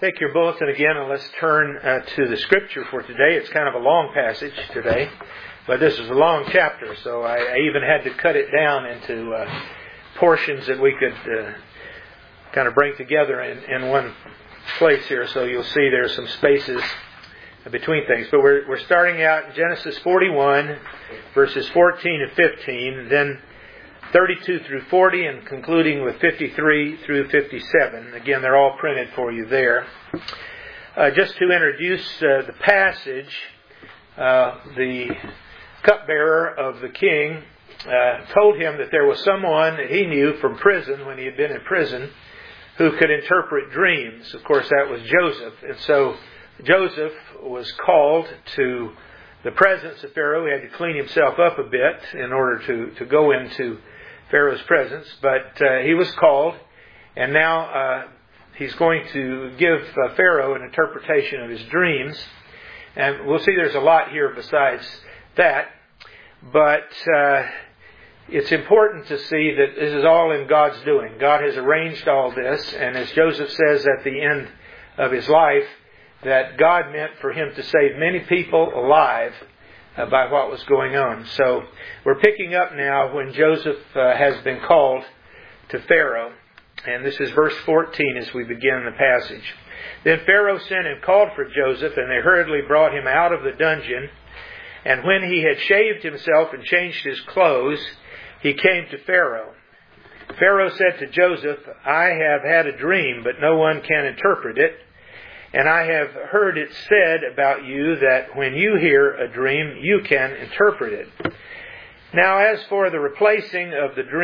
Take your bulletin again and let's turn to the Scripture for today. It's kind of a long passage today, but this is a long chapter, so I even had to cut it down into portions that we could kind of bring together in one place here. So you'll see there's some spaces between things. But we're starting out in Genesis 41, verses 14 and 15, then 32 through 40, and concluding with 53 through 57. Again, they're all printed for you there. Just to introduce the passage, the cupbearer of the king told him that there was someone that he knew from prison, when he had been in prison, who could interpret dreams. Of course, that was Joseph. And so Joseph was called to the presence of Pharaoh. He had to clean himself up a bit in order to go into Pharaoh's presence, but he was called, and now he's going to give Pharaoh an interpretation of his dreams. And we'll see there's a lot here besides that, but it's important to see that this is all in God's doing. God has arranged all this, and as Joseph says at the end of his life, that God meant for him to save many people alive by what was going on. So we're picking up now when Joseph has been called to Pharaoh. And this is verse 14 as we begin the passage. Then Pharaoh sent and called for Joseph, and they hurriedly brought him out of the dungeon. And when he had shaved himself and changed his clothes, he came to Pharaoh. Pharaoh said to Joseph, "I have had a dream, but no one can interpret it. And I have heard it said about you that when you hear a dream, you can interpret it. Now as for the repeating of the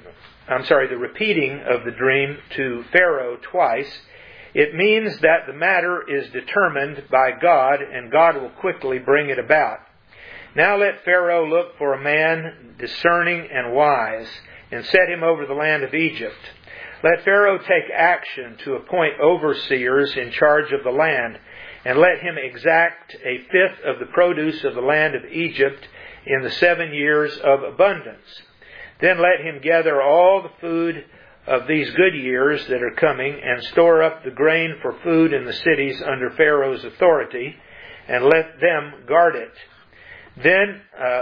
dream to Pharaoh twice, it means that the matter is determined by God, and God will quickly bring it about. Now let Pharaoh look for a man discerning and wise, and set him over the land of Egypt. Let Pharaoh take action to appoint overseers in charge of the land, and let him exact a fifth of the produce of the land of Egypt in the 7 years of abundance. Then let him gather all the food of these good years that are coming, and store up the grain for food in the cities under Pharaoh's authority, and let them guard it. Then,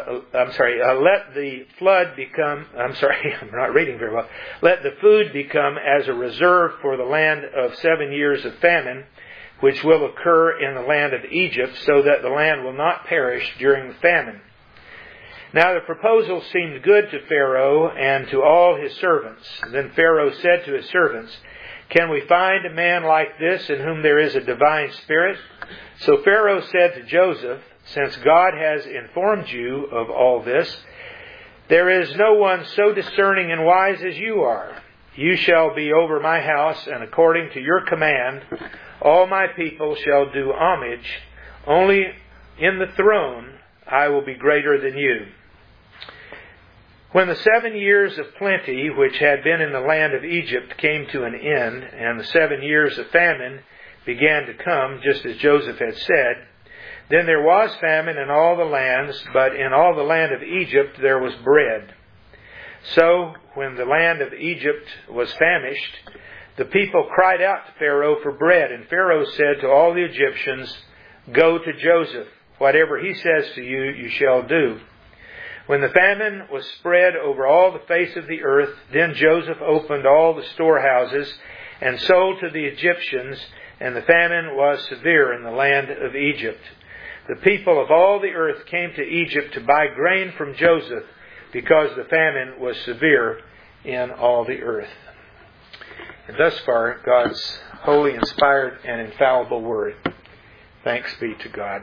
let the flood become, I'm not reading very well. Let the food become as a reserve for the land of 7 years of famine, which will occur in the land of Egypt, so that the land will not perish during the famine." Now the proposal seemed good to Pharaoh and to all his servants. Then Pharaoh said to his servants, "Can we find a man like this in whom there is a divine spirit?" So Pharaoh said to Joseph, "Since God has informed you of all this, there is no one so discerning and wise as you are. You shall be over my house, and according to your command, all my people shall do homage. Only in the throne I will be greater than you." When the 7 years of plenty which had been in the land of Egypt came to an end, and the 7 years of famine began to come, just as Joseph had said, then there was famine in all the lands, but in all the land of Egypt there was bread. So, when the land of Egypt was famished, the people cried out to Pharaoh for bread. And Pharaoh said to all the Egyptians, "Go to Joseph. Whatever he says to you, you shall do." When the famine was spread over all the face of the earth, then Joseph opened all the storehouses and sold to the Egyptians, and the famine was severe in the land of Egypt. The people of all the earth came to Egypt to buy grain from Joseph, because the famine was severe in all the earth. And thus far, God's holy, inspired, and infallible word. Thanks be to God.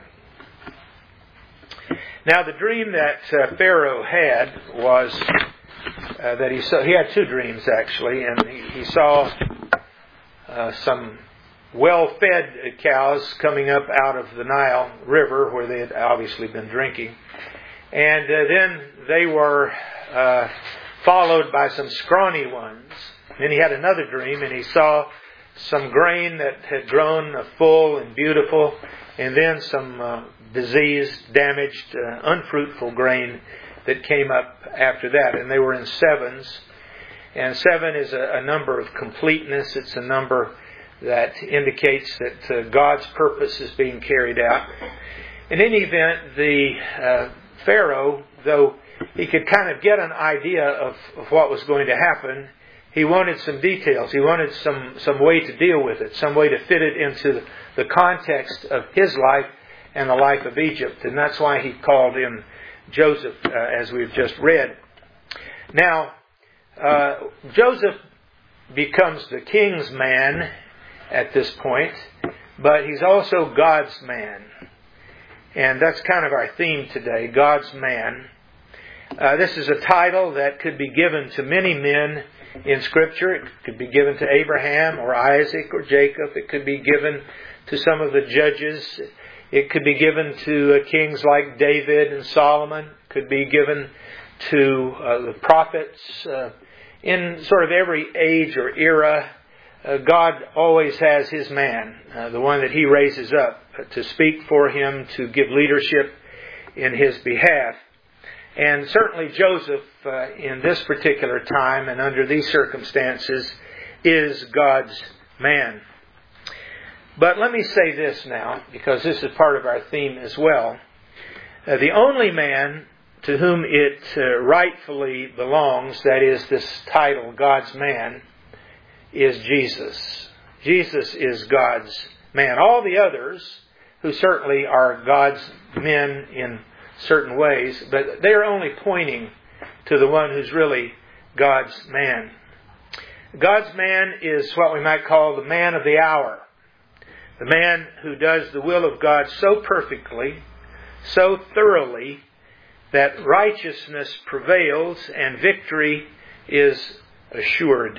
Now, the dream that Pharaoh had was that he saw. He had two dreams actually, and he saw some well-fed cows coming up out of the Nile River, where they had obviously been drinking. And then they were followed by some scrawny ones. Then he had another dream, and he saw some grain that had grown full and beautiful, and then some diseased, damaged, unfruitful grain that came up after that. And they were in sevens. And 7 is a number of completeness. It's a number that indicates that God's purpose is being carried out. In any event, the Pharaoh, though he could kind of get an idea of what was going to happen, he wanted some details. He wanted some way to deal with it, some way to fit it into the context of his life and the life of Egypt. And that's why he called in Joseph, as we've just read. Now, Joseph becomes the king's man at this point, but he's also God's man. And that's kind of our theme today, God's man. This is a title that could be given to many men in Scripture. It could be given to Abraham or Isaac or Jacob. It could be given to some of the judges. It could be given to kings like David and Solomon. It could be given to the prophets. In sort of every age or era, God always has His man, the one that He raises up to speak for Him, to give leadership in His behalf. And certainly Joseph, in this particular time and under these circumstances, is God's man. But let me say this now, because this is part of our theme as well. The only man to whom it rightfully belongs, that is this title, God's man, is Jesus. Jesus is God's man. All the others, who certainly are God's men in certain ways, but they are only pointing to the one who's really God's man. God's man is what we might call the man of the hour. The man who does the will of God so perfectly, so thoroughly, that righteousness prevails and victory is assured.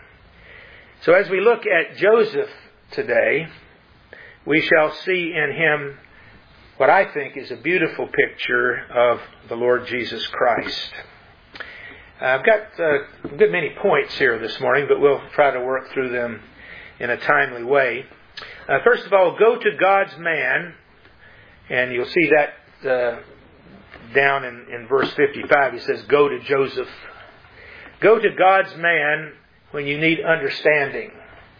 So as we look at Joseph today, we shall see in him what I think is a beautiful picture of the Lord Jesus Christ. I've got a good many points here this morning, but we'll try to work through them in a timely way. First of all, go to God's man, and you'll see that down in verse 55. He says, go to Joseph. Go to God's man when you need understanding.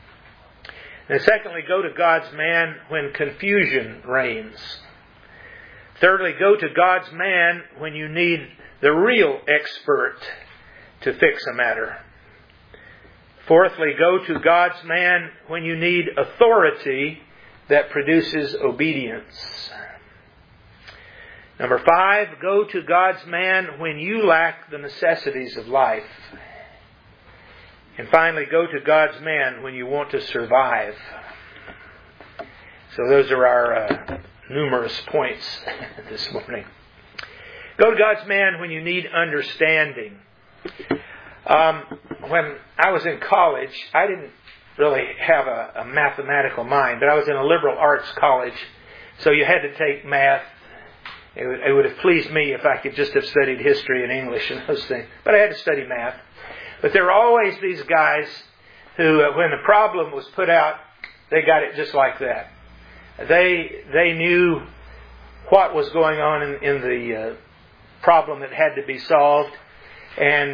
And secondly, go to God's man when confusion reigns. Thirdly, go to God's man when you need the real expert to fix a matter. Fourthly, go to God's man when you need authority that produces obedience. Number 5, go to God's man when you lack the necessities of life. And finally, go to God's man when you want to survive. So those are our numerous points this morning. Go to God's man when you need understanding. When I was in college, I didn't really have a mathematical mind, but I was in a liberal arts college, so you had to take math. It would have pleased me if I could just have studied history and English and those things, but I had to study math. But there were always these guys who, when the problem was put out, they got it just like that. They knew what was going on in the problem that had to be solved, and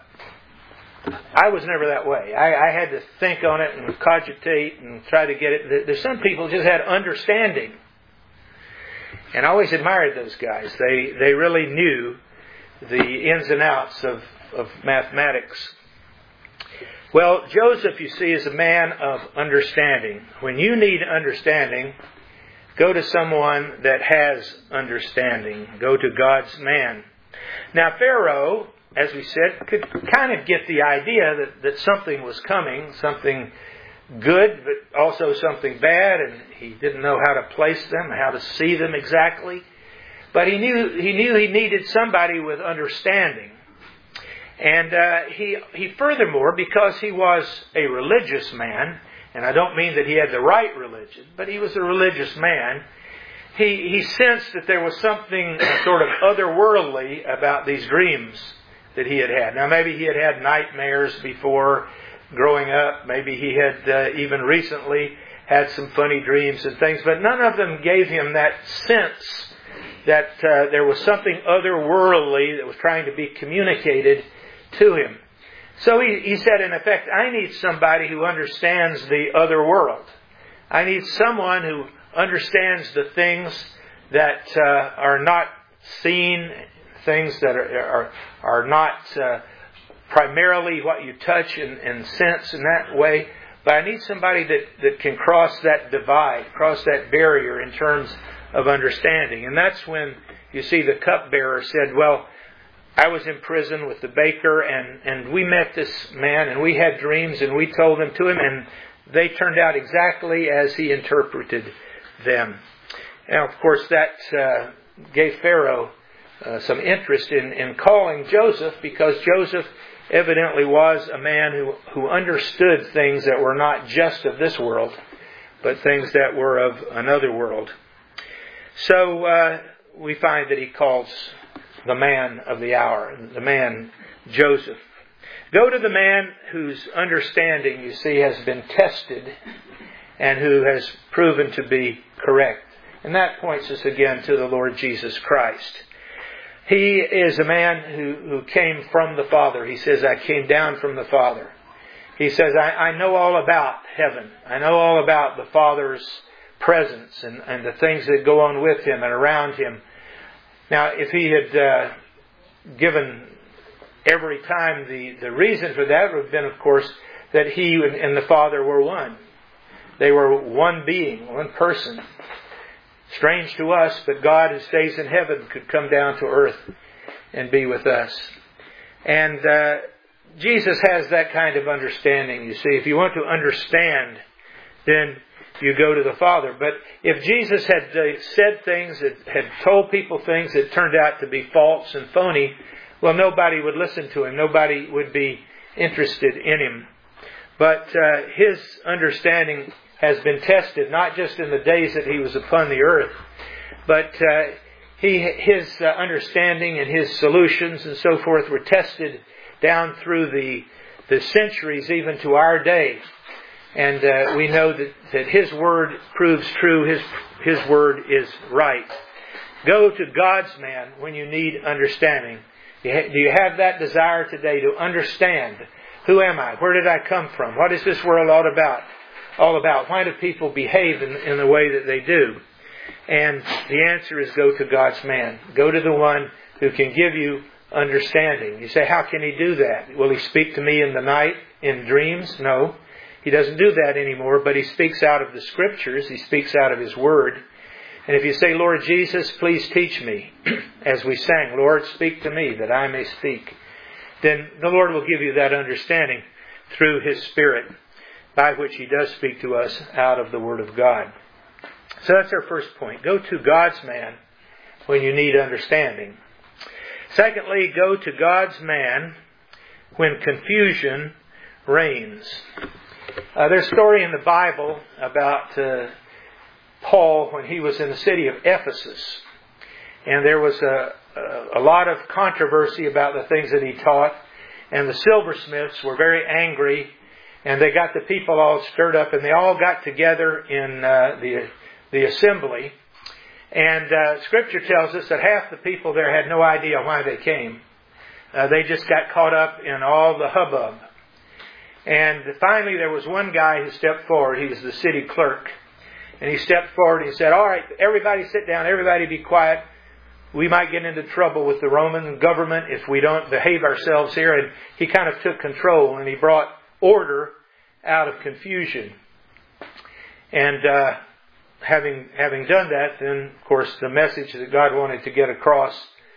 I was never that way. I had to think on it and cogitate and try to get it. There's some people who just had understanding, and I always admired those guys. They really knew the ins and outs of mathematics. Well, Joseph, you see, is a man of understanding. When you need understanding, go to someone that has understanding. Go to God's man. Now, Pharaoh, as we said, could kind of get the idea that something was coming, something good, but also something bad, and he didn't know how to place them, how to see them exactly. But he knew he needed somebody with understanding. And he furthermore, because he was a religious man, and I don't mean that he had the right religion, but he was a religious man, he sensed that there was something sort of otherworldly about these dreams that he had had. Now, maybe he had had nightmares before growing up. Maybe he had even recently had some funny dreams and things, but none of them gave him that sense that there was something otherworldly that was trying to be communicated to him. So he said, in effect, I need somebody who understands the other world. I need someone who understands the things that are not seen, things that are not primarily what you touch and sense in that way. But I need somebody that can cross that divide, cross that barrier in terms of understanding. And that's when you see the cupbearer said, well, I was in prison with the baker, and we met this man, and we had dreams, and we told them to him, and they turned out exactly as he interpreted them. Now, of course, that gave Pharaoh some interest in calling Joseph, because Joseph evidently was a man who understood things that were not just of this world, but things that were of another world. So we find that he calls the man of the hour, the man Joseph. Go to the man whose understanding, you see, has been tested and who has proven to be correct. And that points us again to the Lord Jesus Christ. He is a man who came from the Father. He says, I came down from the Father. He says, I know all about heaven. I know all about the Father's presence and the things that go on with Him and around Him. Now, if he had given every time the reason for that would have been, of course, that He and the Father were one. They were one being, one person. Strange to us, but God who stays in heaven could come down to earth and be with us. And Jesus has that kind of understanding, you see. If you want to understand, then you go to the Father. But if Jesus had said things, had told people things that turned out to be false and phony, well, nobody would listen to Him. Nobody would be interested in Him. But His understanding has been tested, not just in the days that He was upon the earth, but His understanding and His solutions and so forth were tested down through the centuries, even to our day. And we know that His Word proves true. His Word is right. Go to God's man when you need understanding. Do you have that desire today to understand? Who am I? Where did I come from? What is this world all about? Why do people behave in the way that they do? And the answer is go to God's man. Go to the one who can give you understanding. You say, how can He do that? Will He speak to me in the night, in dreams? No. He doesn't do that anymore, but He speaks out of the Scriptures. He speaks out of His Word. And if you say, Lord Jesus, please teach me, as we sang, Lord, speak to me that I may speak, then the Lord will give you that understanding through His Spirit, by which He does speak to us out of the Word of God. So that's our first point. Go to God's man when you need understanding. Secondly, go to God's man when confusion reigns. There's a story in the Bible about Paul when he was in the city of Ephesus. And there was a lot of controversy about the things that he taught. And the silversmiths were very angry. And they got the people all stirred up. And they all got together in the assembly. And Scripture tells us that half the people there had no idea why they came. They just got caught up in all the hubbub. And finally there was one guy who stepped forward. He was the city clerk. And he stepped forward and he said, all right, everybody sit down, everybody be quiet. We might get into trouble with the Roman government if we don't behave ourselves here. And he kind of took control and he brought order out of confusion. And having done that, then of course the message that God wanted to get across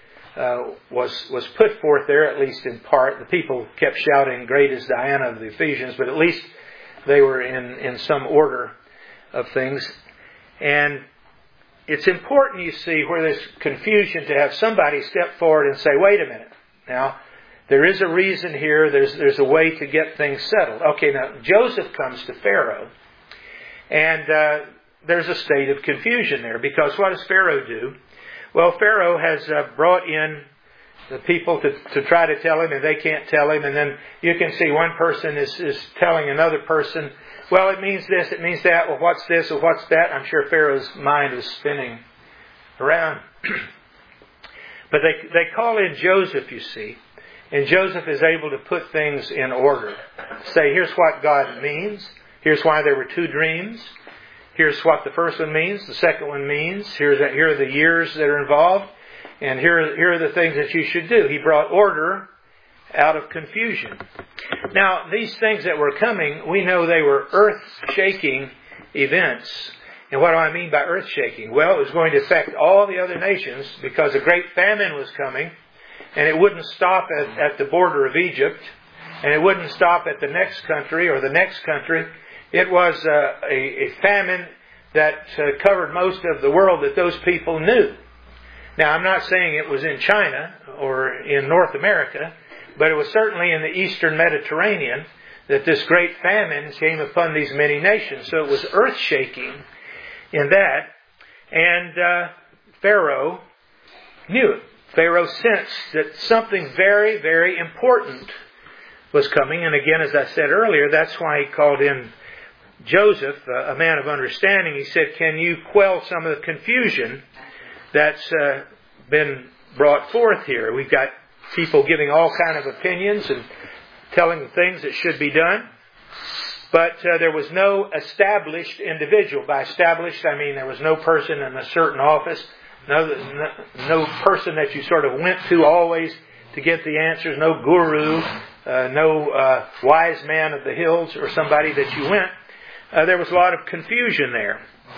was put forth there, at least in part. The people kept shouting, great is Diana of the Ephesians, but at least they were in some order of things. And it's important, you see, where there's confusion to have somebody step forward and say, wait a minute. Now, there is a reason here. There's a way to get things settled. Okay, now, Joseph comes to Pharaoh. And there's a state of confusion there. Because what does Pharaoh do? Well, Pharaoh has brought in the people to try to tell him, and they can't tell him. And then you can see one person is telling another person, well, it means this, it means that. Well, what's this or what's that? I'm sure Pharaoh's mind is spinning around. But they call in Joseph, you see. And Joseph is able to put things in order. Say, here's what God means. Here's why there were two dreams. Here's what the first one means. The second one means. Here are the years that are involved. And here are the things that you should do. He brought order out of confusion. Now, these things that were coming, we know they were earth-shaking events. And what do I mean by earth-shaking? Well, it was going to affect all the other nations because a great famine was coming. And it wouldn't stop at the border of Egypt. And it wouldn't stop at the next country or the next country. It was a famine that covered most of the world that those people knew. Now, I'm not saying it was in China or in North America, but it was certainly in the Eastern Mediterranean that this great famine came upon these many nations. So it was earth-shaking in that. And Pharaoh knew it. Pharaoh sensed that something very, very important was coming. And again, as I said earlier, that's why he called in Joseph, a man of understanding. He said, can you quell some of the confusion that's been brought forth here? We've got people giving all kind of opinions and telling things that should be done. But there was no established individual. By established, I mean there was no person in a certain office. No person that you sort of went to always to get the answers. No guru. No wise man of the hills or somebody that you went. There was a lot of confusion there.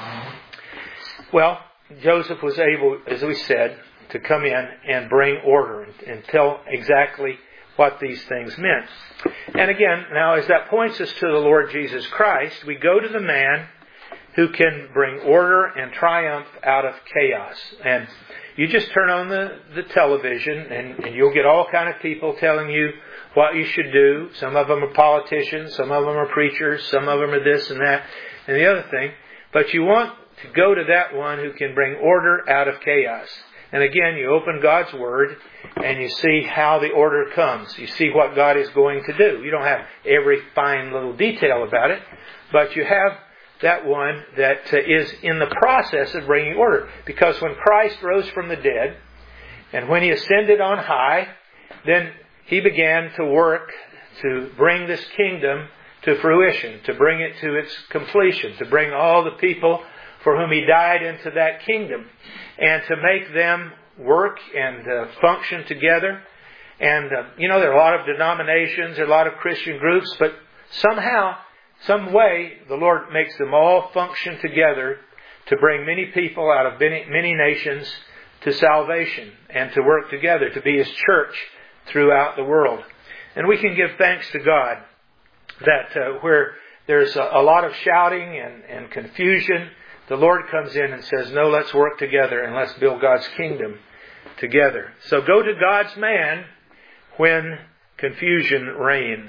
Well, Joseph was able, as we said, to come in and bring order and tell exactly what these things meant. And again, now as that points us to the Lord Jesus Christ, we go to the man who can bring order and triumph out of chaos. And you just turn on the television and you'll get all kind of people telling you what you should do. Some of them are politicians, some of them are preachers, some of them are this and that and the other thing. But you want to go to that one who can bring order out of chaos. And again, you open God's Word and you see how the order comes. You see what God is going to do. You don't have every fine little detail about it, but you have that one that is in the process of bringing order. Because when Christ rose from the dead and when He ascended on high, then He began to work to bring this kingdom to fruition, to bring it to its completion, to bring all the people for whom He died into that kingdom, and to make them work and function together. And, there are a lot of denominations, there are a lot of Christian groups, but somehow, some way, the Lord makes them all function together to bring many people out of many nations to salvation and to work together, to be His church throughout the world. And we can give thanks to God that where there's a lot of shouting and confusion, the Lord comes in and says, no, let's work together and let's build God's kingdom together. So go to God's man when confusion reigns.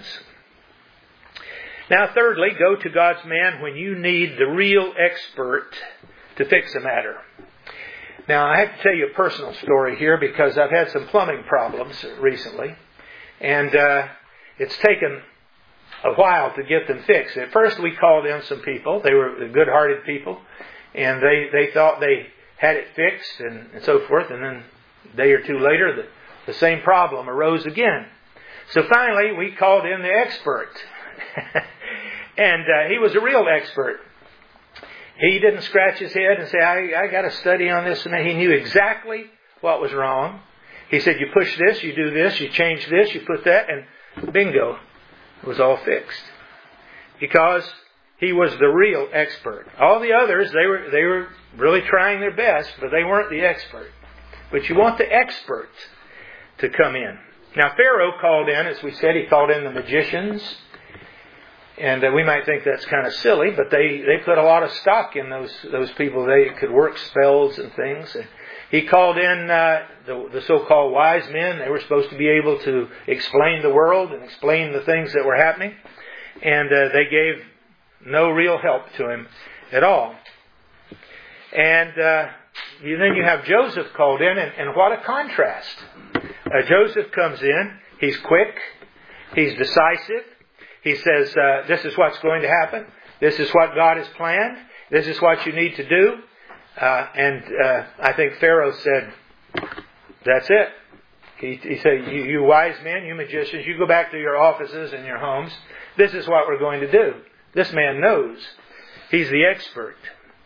Now, thirdly, go to God's man when you need the real expert to fix a matter. Now, I have to tell you a personal story here because I've had some plumbing problems recently. And it's taken a while to get them fixed. At first, we called in some people. They were good-hearted people. And they thought they had it fixed and so forth. And then a day or two later, the same problem arose again. So finally, we called in the expert. And he was a real expert. He didn't scratch his head and say, I got to study on this and that. He knew exactly what was wrong. He said, you push this, you do this, you change this, you put that, and bingo, it was all fixed. Because he was the real expert. All the others, they were really trying their best, but they weren't the expert. But you want the expert to come in. Now, Pharaoh called in, as we said, he called in the magicians. And we might think that's kind of silly, but they put a lot of stock in those people. They could work spells and things. And he called in the so-called wise men. They were supposed to be able to explain the world and explain the things that were happening. And they gave no real help to him at all. And then you have Joseph called in, and what a contrast. Joseph comes in. He's quick. He's decisive. He says, this is what's going to happen. This is what God has planned. This is what you need to do. And I think Pharaoh said, that's it. He said, you wise men, you magicians, you go back to your offices and your homes. This is what we're going to do. This man knows. He's the expert.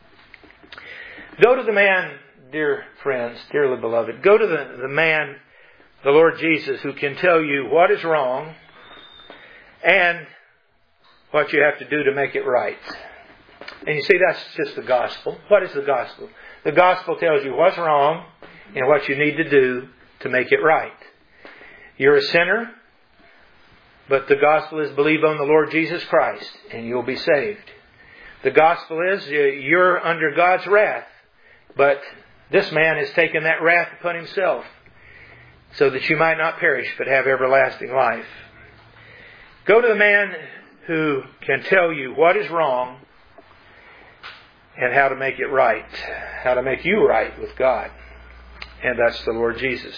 Go to the man, dear friends, dearly beloved. Go to the man, the Lord Jesus, who can tell you what is wrong and what you have to do to make it right. And you see, that's just the gospel. What is the gospel? The gospel tells you what's wrong and what you need to do to make it right. You're a sinner, but the gospel is believe on the Lord Jesus Christ and you'll be saved. The gospel is you're under God's wrath, but this man has taken that wrath upon himself so that you might not perish but have everlasting life. Go to the man who can tell you what is wrong and how to make it right, how to make you right with God. And that's the Lord Jesus.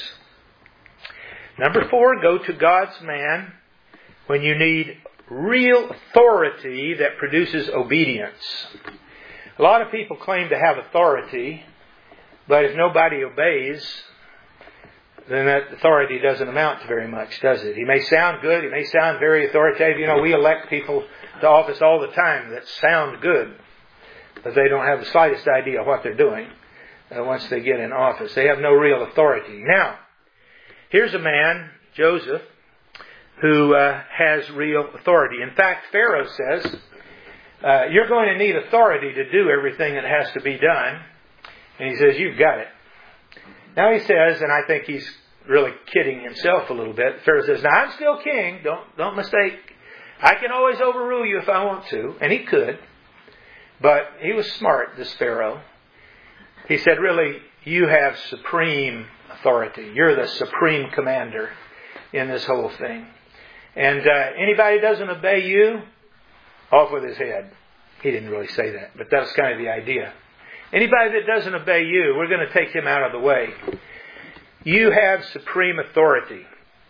Number 4, go to God's man when you need real authority that produces obedience. A lot of people claim to have authority, but if nobody obeys, then that authority doesn't amount to very much, does it? He may sound good, he may sound very authoritative. You know, we elect people to office all the time that sound good, but they don't have the slightest idea what they're doing once they get in office. They have no real authority. Now, here's a man, Joseph, who has real authority. In fact, Pharaoh says, you're going to need authority to do everything that has to be done. And he says, you've got it. Now he says, and I think he's really kidding himself a little bit. Pharaoh says, now I'm still king. Don't mistake. I can always overrule you if I want to. And he could. But he was smart, this Pharaoh. He said, really, you have supreme authority. You're the supreme commander in this whole thing. And anybody who doesn't obey you, off with his head. He didn't really say that, but that's kind of the idea. Anybody that doesn't obey you, we're going to take him out of the way. You have supreme authority.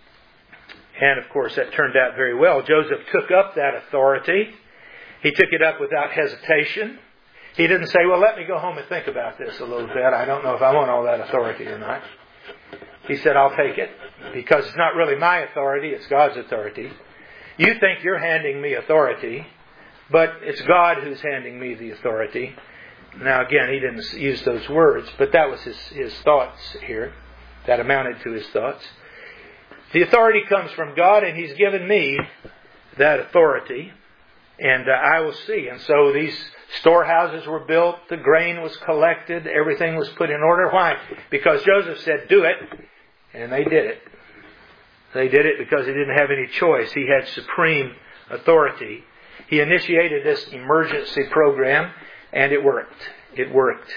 And of course, that turned out very well. Joseph took up that authority. He took it up without hesitation. He didn't say, well, let me go home and think about this a little bit. I don't know if I want all that authority or not. He said, I'll take it because it's not really my authority, it's God's authority. You think you're handing me authority, but it's God who's handing me the authority. Now again, he didn't use those words, but that was his thoughts here. That amounted to his thoughts. The authority comes from God, and He's given me that authority, and I will see. And so these storehouses were built, the grain was collected, everything was put in order. Why? Because Joseph said, do it, and they did it. They did it because he didn't have any choice. He had supreme authority. He initiated this emergency program, and it worked. It worked.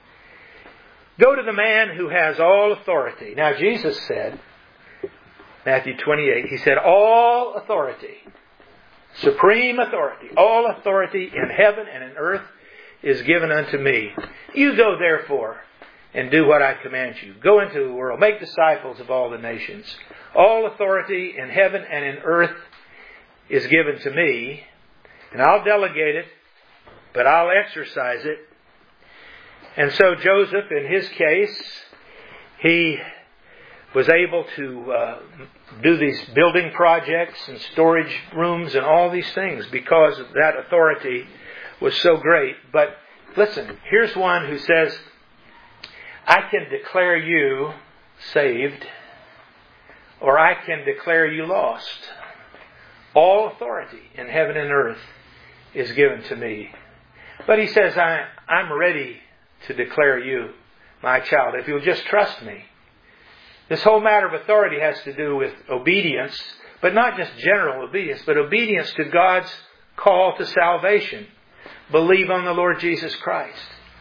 Go to the man who has all authority. Now Jesus said, Matthew 28, He said, all authority, supreme authority, all authority in heaven and in earth is given unto me. You go therefore and do what I command you. Go into the world, make disciples of all the nations. All authority in heaven and in earth is given to me, and I'll delegate it, but I'll exercise it. And so Joseph, in his case, he was able to do these building projects and storage rooms and all these things because that authority was so great. But listen, here's one who says, I can declare you saved, or I can declare you lost. All authority in heaven and earth is given to me. But he says, I'm ready to declare you my child, if you'll just trust me. This whole matter of authority has to do with obedience, but not just general obedience, but obedience to God's call to salvation. Believe on the Lord Jesus Christ.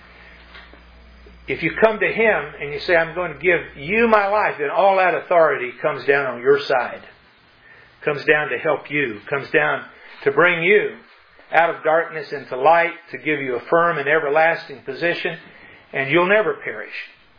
If you come to Him and you say, I'm going to give you my life, then all that authority comes down on your side. Comes down to help you. Comes down to bring you out of darkness into light, to give you a firm and everlasting position, and you'll never perish.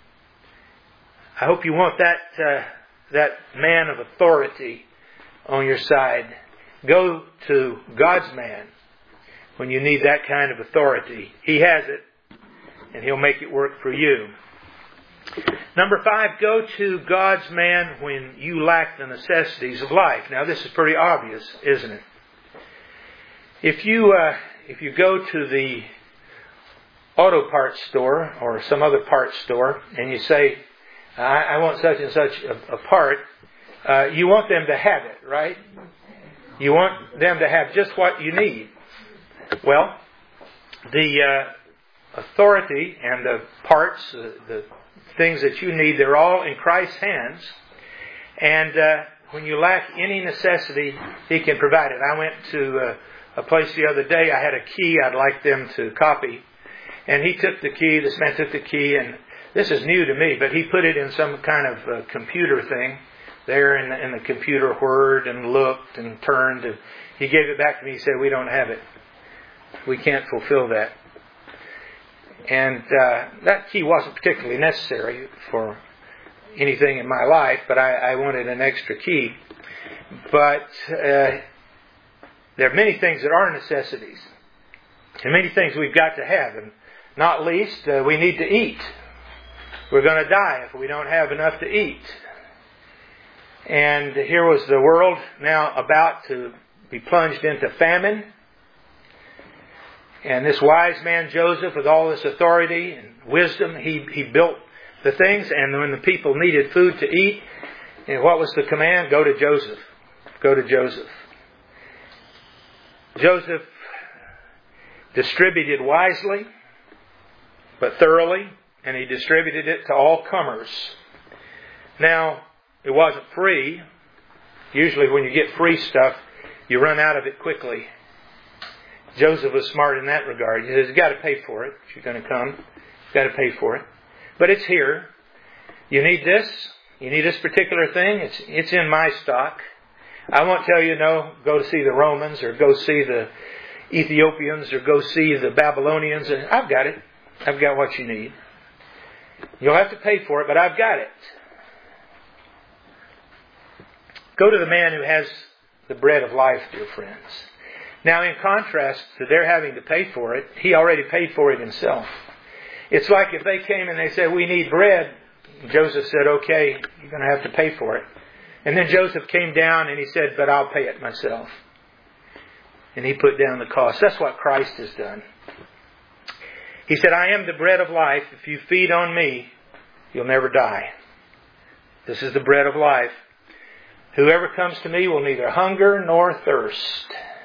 I hope you want that man of authority on your side. Go to God's man when you need that kind of authority. He has it, and He'll make it work for you. Number 5, go to God's man when you lack the necessities of life. Now this is pretty obvious, isn't it? If you go to the auto parts store or some other parts store and you say, I want such and such a part, you want them to have it, right? You want them to have just what you need. Well, the authority and the parts, the things that you need, they're all in Christ's hands. And when you lack any necessity, He can provide it. I went to a place the other day. I had a key I'd like them to copy. And he took the key, this man took the key, and this is new to me, but he put it in some kind of computer thing there, and the computer whirred and looked and turned. And he gave it back to me. He said, we don't have it. We can't fulfill that. And that key wasn't particularly necessary for anything in my life, but I wanted an extra key. But there are many things that are necessities, and many things we've got to have, and not least, we need to eat. We're going to die if we don't have enough to eat. And here was the world now about to be plunged into famine. And this wise man Joseph, with all this authority and wisdom, he built the things. And when the people needed food to eat, and what was the command? Go to Joseph. Go to Joseph. Joseph distributed wisely, but thoroughly, and he distributed it to all comers. Now, it wasn't free. Usually when you get free stuff, you run out of it quickly. Joseph was smart in that regard. He says, you've got to pay for it. If you're going to come, you've got to pay for it. But it's here. You need this. You need this particular thing. It's in my stock. I won't tell you, no, go to see the Romans or go see the Ethiopians or go see the Babylonians. I've got it. I've got what you need. You'll have to pay for it, but I've got it. Go to the man who has the bread of life, dear friends. Now, in contrast to their having to pay for it, he already paid for it himself. It's like if they came and they said, we need bread. Joseph said, okay, you're going to have to pay for it. And then Joseph came down and he said, but I'll pay it myself. And he put down the cost. That's what Christ has done. He said, I am the bread of life. If you feed on me, you'll never die. This is the bread of life. Whoever comes to me will neither hunger nor thirst.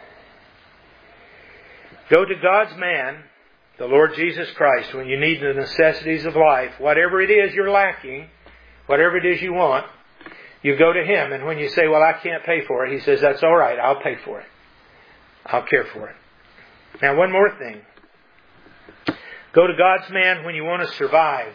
Go to God's man, the Lord Jesus Christ, when you need the necessities of life. Whatever it is you're lacking, whatever it is you want, you go to Him. And when you say, well, I can't pay for it, He says, that's all right, I'll pay for it. I'll care for it. Now, one more thing. Go to God's man when you want to survive.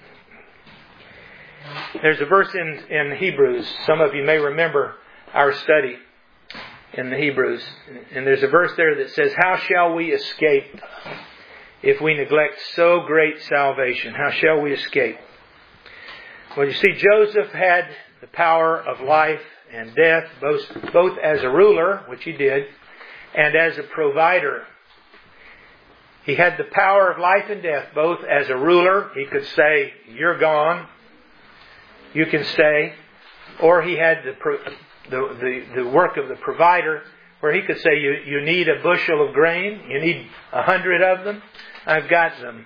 There's a verse in Hebrews. Some of you may remember our study in the Hebrews. And there's a verse there that says, how shall we escape if we neglect so great salvation? How shall we escape? Well, you see, Joseph had the power of life and death, both as a ruler, which he did, and as a provider. He had the power of life and death, both as a ruler. He could say, you're gone. You can stay. Or he had the work of the provider, where he could say, you need a bushel of grain. You need 100 of them. I've got them.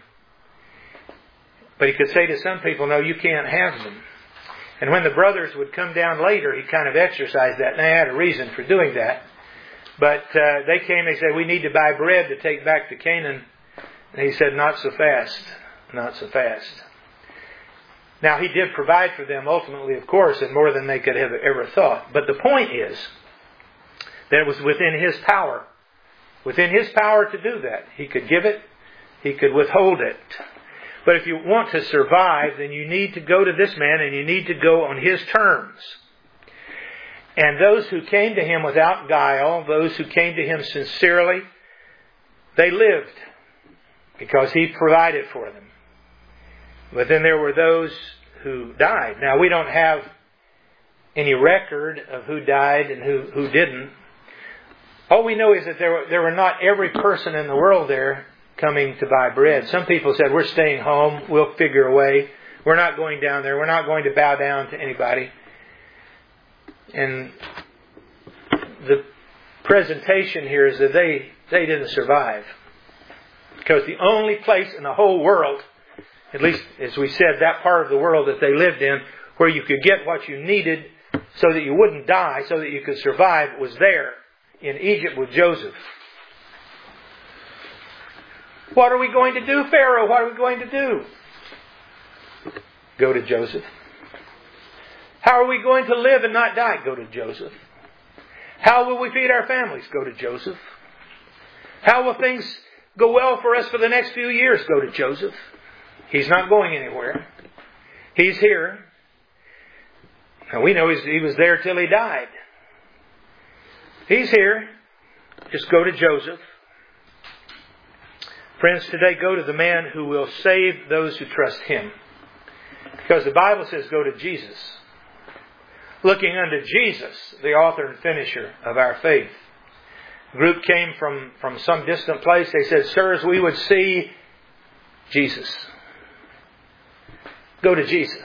But he could say to some people, no, you can't have them. And when the brothers would come down later, he kind of exercised that. And they had a reason for doing that. But they came, they said, we need to buy bread to take back to Canaan. And he said, not so fast. Not so fast. Now, he did provide for them ultimately, of course, and more than they could have ever thought. But the point is that it was within his power. Within his power to do that. He could give it. He could withhold it. But if you want to survive, then you need to go to this man and you need to go on his terms. And those who came to him without guile, those who came to him sincerely, they lived because he provided for them. But then there were those who died. Now, we don't have any record of who died and who didn't. All we know is that there were not every person in the world there coming to buy bread. Some people said, we're staying home. We'll figure a way. We're not going down there. We're not going to bow down to anybody. And the presentation here is that they didn't survive. Because the only place in the whole world, at least as we said, that part of the world that they lived in, where you could get what you needed so that you wouldn't die, so that you could survive, was there in Egypt with Joseph. What are we going to do, Pharaoh? What are we going to do? Go to Joseph. How are we going to live and not die? Go to Joseph. How will we feed our families? Go to Joseph. How will things go well for us for the next few years? Go to Joseph. He's not going anywhere. He's here. And we know he was there till he died. He's here. Just go to Joseph. Friends, today go to the man who will save those who trust Him. Because the Bible says go to Jesus. Looking unto Jesus, the author and finisher of our faith. A group came from some distant place. They said, "Sirs, we would see Jesus." Go to Jesus.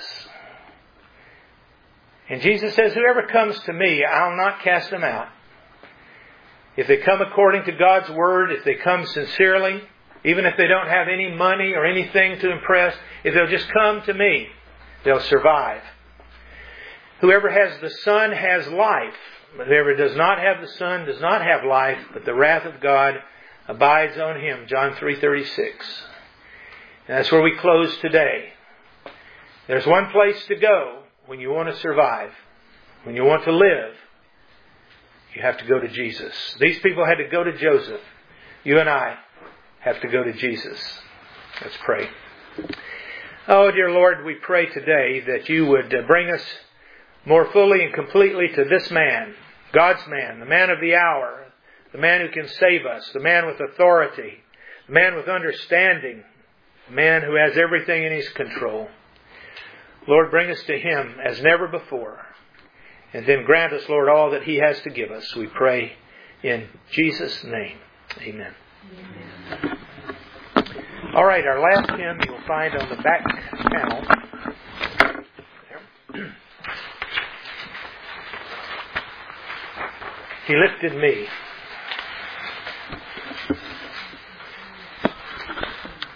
And Jesus says, "Whoever comes to me, I'll not cast them out." If they come according to God's Word, if they come sincerely, even if they don't have any money or anything to impress, if they'll just come to me, they'll survive. Whoever has the Son has life, but whoever does not have the Son does not have life, but the wrath of God abides on him. John 3:36. And that's where we close today. There's one place to go when you want to survive. When you want to live, you have to go to Jesus. These people had to go to Joseph. You and I have to go to Jesus. Let's pray. Oh, dear Lord, we pray today that you would bring us more fully and completely to this man, God's man, the man of the hour, the man who can save us, the man with authority, the man with understanding, the man who has everything in His control. Lord, bring us to Him as never before. And then grant us, Lord, all that He has to give us. We pray in Jesus' name. Amen. Amen. All right, our last hymn you'll find on the back panel. He lifted me.